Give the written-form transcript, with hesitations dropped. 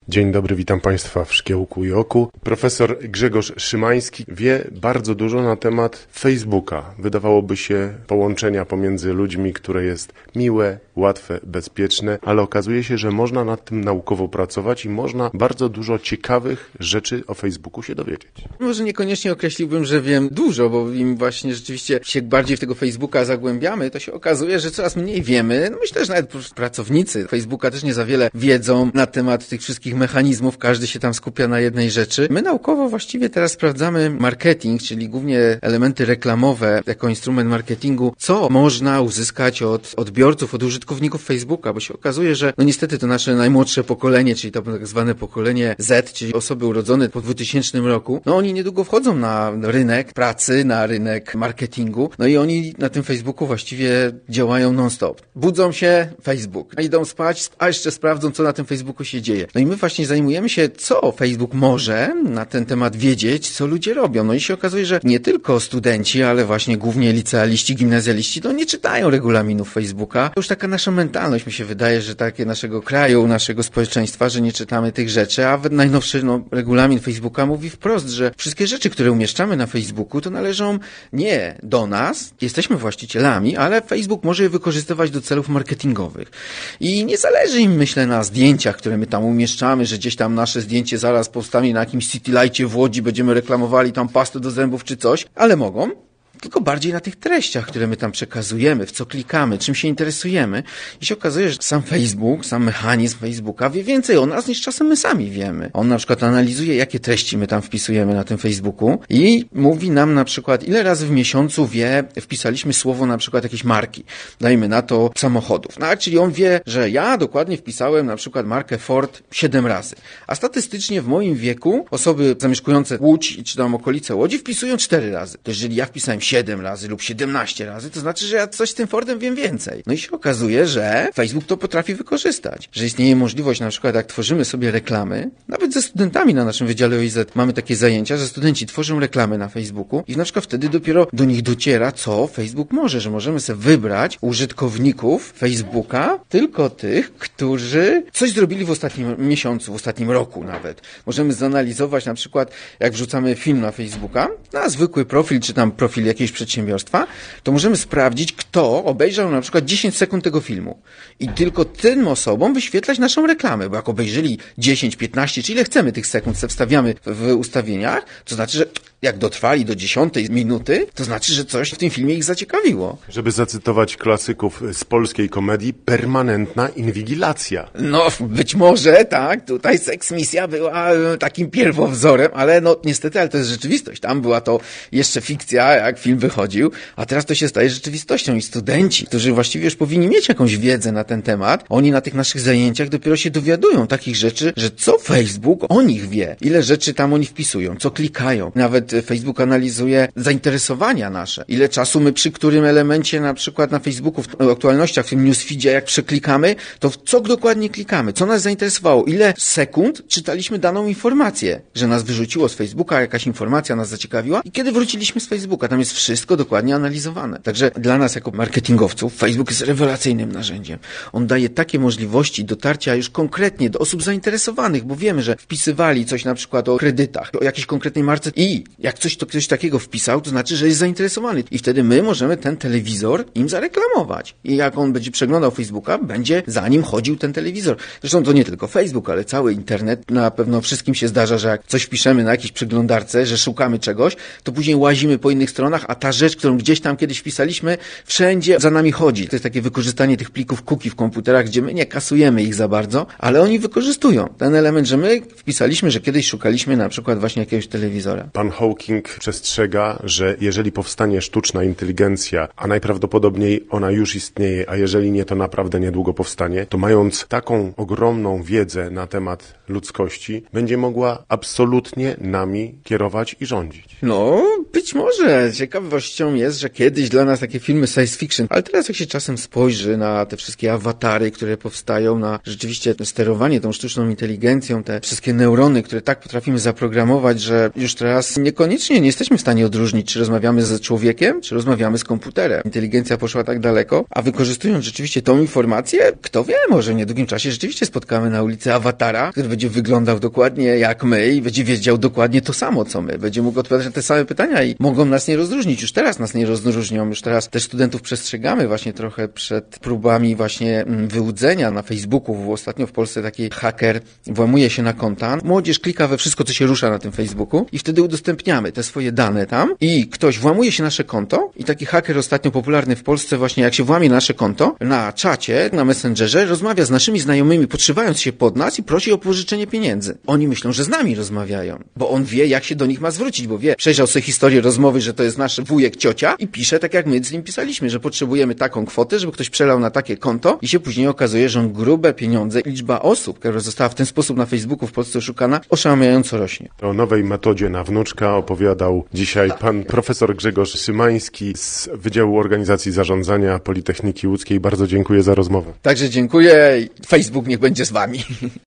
Dzień dobry, witam Państwa w Szkiełku i Oku. Profesor Grzegorz Szymański wie bardzo dużo na temat Facebooka. Wydawałoby się połączenia pomiędzy ludźmi, które jest miłe, łatwe, bezpieczne, ale okazuje się, że można nad tym naukowo pracować i można bardzo dużo ciekawych rzeczy o Facebooku się dowiedzieć. Może niekoniecznie określiłbym, że wiem dużo, bo im właśnie rzeczywiście się bardziej w tego Facebooka zagłębiamy, to się okazuje, że coraz mniej wiemy. No myślę, że nawet pracownicy Facebooka też nie za wiele wiedzą na temat tych wszystkich mechanizmów, każdy się tam skupia na jednej rzeczy. My naukowo właściwie teraz sprawdzamy marketing, czyli głównie elementy reklamowe jako instrument marketingu, co można uzyskać od odbiorców, od użytkowników Facebooka, bo się okazuje, że no niestety to nasze najmłodsze pokolenie, czyli to tak zwane pokolenie Z, czyli osoby urodzone po 2000 roku, no oni niedługo wchodzą na rynek pracy, na rynek marketingu, no i oni na tym Facebooku właściwie działają non-stop. Budzą się, Facebook, idą spać, a jeszcze sprawdzą, co na tym Facebooku się dzieje. No i my właśnie zajmujemy się, co Facebook może na ten temat wiedzieć, co ludzie robią. No i się okazuje, że nie tylko studenci, ale właśnie głównie licealiści, gimnazjaliści, no nie czytają regulaminów Facebooka. To już taka nasza mentalność, mi się wydaje, że takie naszego kraju, naszego społeczeństwa, że nie czytamy tych rzeczy, a najnowszy regulamin Facebooka mówi wprost, że wszystkie rzeczy, które umieszczamy na Facebooku, to należą nie do nas, jesteśmy właścicielami, ale Facebook może je wykorzystywać do celów marketingowych. I nie zależy im, myślę, na zdjęciach, które my tam umieszczamy, że gdzieś tam nasze zdjęcie zaraz powstanie na jakimś Citylightie w Łodzi, będziemy reklamowali tam pastę do zębów czy coś, ale mogą. Tylko bardziej na tych treściach, które my tam przekazujemy, w co klikamy, czym się interesujemy. I się okazuje, że sam Facebook, sam mechanizm Facebooka wie więcej o nas, niż czasem my sami wiemy. On na przykład analizuje, jakie treści my tam wpisujemy na tym Facebooku i mówi nam na przykład, ile razy w miesiącu wpisaliśmy słowo na przykład jakiejś marki. Dajmy na to samochodów. No, czyli on wie, że ja dokładnie wpisałem na przykład markę Ford 7 razy. A statystycznie w moim wieku osoby zamieszkujące Łódź czy tam okolice Łodzi wpisują 4 razy. To jeżeli ja wpisałem 7 razy lub 17 razy, to znaczy, że ja coś z tym Fordem wiem więcej. No i się okazuje, że Facebook to potrafi wykorzystać. Że istnieje możliwość, na przykład jak tworzymy sobie reklamy, nawet ze studentami na naszym Wydziale OIZ mamy takie zajęcia, że studenci tworzą reklamy na Facebooku i na przykład wtedy dopiero do nich dociera, co Facebook może, że możemy sobie wybrać użytkowników Facebooka, tylko tych, którzy coś zrobili w ostatnim miesiącu, w ostatnim roku nawet. Możemy zanalizować na przykład, jak wrzucamy film na Facebooka, na zwykły profil, czy tam profil jakiegoś przedsiębiorstwa, to możemy sprawdzić, kto obejrzał na przykład 10 sekund tego filmu. I tylko tym osobom wyświetlać naszą reklamę, bo jak obejrzeli 10, 15, czy ile chcemy tych sekund, se wstawiamy w ustawieniach, to znaczy, że jak dotrwali do 10 minuty, to znaczy, że coś w tym filmie ich zaciekawiło. Żeby zacytować klasyków z polskiej komedii, permanentna inwigilacja. No, być może, tak, tutaj seksmisja była takim pierwowzorem, ale no niestety, ale to jest rzeczywistość. Tam była to jeszcze fikcja, jak film wychodził, a teraz to się staje rzeczywistością i studenci, którzy właściwie już powinni mieć jakąś wiedzę na ten temat, oni na tych naszych zajęciach dopiero się dowiadują takich rzeczy, że co Facebook o nich wie, ile rzeczy tam oni wpisują, co klikają. Nawet Facebook analizuje zainteresowania nasze. Ile czasu my przy którym elemencie na przykład na Facebooku, w aktualnościach, w tym newsfeedzie, jak przeklikamy, to w co dokładnie klikamy, co nas zainteresowało, ile sekund czytaliśmy daną informację, że nas wyrzuciło z Facebooka, jakaś informacja nas zaciekawiła i kiedy wróciliśmy z Facebooka. Tam jest wszystko dokładnie analizowane. Także dla nas jako marketingowców Facebook jest rewelacyjnym narzędziem. On daje takie możliwości dotarcia już konkretnie do osób zainteresowanych, bo wiemy, że wpisywali coś na przykład o kredytach, o jakiejś konkretnej marce i jak ktoś takiego wpisał, to znaczy, że jest zainteresowany. I wtedy my możemy ten telewizor im zareklamować. I jak on będzie przeglądał Facebooka, będzie za nim chodził ten telewizor. Zresztą to nie tylko Facebook, ale cały internet. Na pewno wszystkim się zdarza, że jak coś wpiszemy na jakiejś przeglądarce, że szukamy czegoś, to później łazimy po innych stronach, a ta rzecz, którą gdzieś tam kiedyś wpisaliśmy, wszędzie za nami chodzi. To jest takie wykorzystanie tych plików cookie w komputerach, gdzie my nie kasujemy ich za bardzo, ale oni wykorzystują ten element, że my wpisaliśmy, że kiedyś szukaliśmy na przykład właśnie jakiegoś telewizora. Pan Hawking przestrzega, że jeżeli powstanie sztuczna inteligencja, a najprawdopodobniej ona już istnieje, a jeżeli nie, to naprawdę niedługo powstanie, to mając taką ogromną wiedzę na temat ludzkości, będzie mogła absolutnie nami kierować i rządzić. No, być może. Ciekawe. ciekawością jest, że kiedyś dla nas takie filmy science fiction, ale teraz jak się czasem spojrzy na te wszystkie awatary, które powstają, na rzeczywiście sterowanie tą sztuczną inteligencją, te wszystkie neurony, które tak potrafimy zaprogramować, że już teraz niekoniecznie nie jesteśmy w stanie odróżnić, czy rozmawiamy z człowiekiem, czy rozmawiamy z komputerem. Inteligencja poszła tak daleko, a wykorzystując rzeczywiście tą informację, kto wie, może w niedługim czasie rzeczywiście spotkamy na ulicy awatara, który będzie wyglądał dokładnie jak my i będzie wiedział dokładnie to samo, co my. Będzie mógł odpowiadać na te same pytania i mogą nas nie rozróżnić. Już teraz nas nie rozróżnią. Już teraz też studentów przestrzegamy właśnie trochę przed próbami właśnie wyłudzenia na Facebooku. Ostatnio w Polsce taki haker włamuje się na konta. Młodzież klika we wszystko, co się rusza na tym Facebooku i wtedy udostępniamy te swoje dane tam i ktoś włamuje się na nasze konto i taki haker ostatnio popularny w Polsce właśnie jak się włamie na nasze konto, na czacie, na Messengerze, rozmawia z naszymi znajomymi, podszywając się pod nas i prosi o pożyczenie pieniędzy. Oni myślą, że z nami rozmawiają, bo on wie, jak się do nich ma zwrócić, bo wie, przejrzał sobie historię rozmowy, że to jest nasz wujek, ciocia i pisze tak, jak my z nim pisaliśmy, że potrzebujemy taką kwotę, żeby ktoś przelał na takie konto i się później okazuje, że on grube pieniądze. Liczba osób, która została w ten sposób na Facebooku w Polsce oszukana, oszałamiająco rośnie. O nowej metodzie na wnuczka opowiadał dzisiaj pan profesor Grzegorz Szymański z Wydziału Organizacji Zarządzania Politechniki Łódzkiej. Bardzo dziękuję za rozmowę. Także dziękuję. Facebook niech będzie z wami.